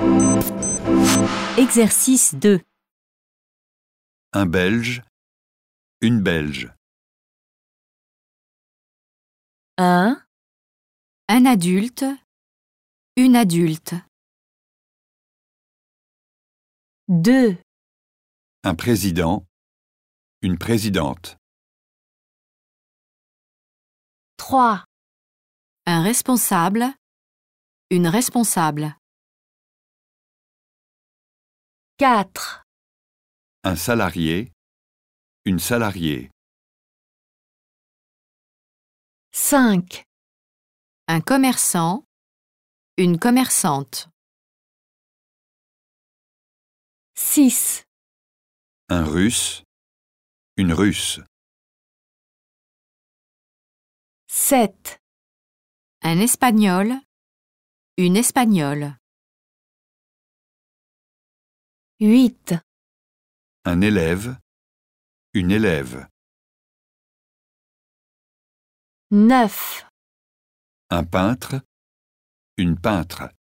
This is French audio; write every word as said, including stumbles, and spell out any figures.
Exercice deux. Un Belge, une Belge. un. Un adulte, une adulte. deux. Un président, une présidente. trois. Un responsable, une responsable. quatre. Un salarié, une salariée. cinq. Un commerçant, une commerçante. six. Un Russe, une Russe. sept. Un espagnol, une espagnole. huit. Un élève, une élève. neuf. Un peintre, une peintre.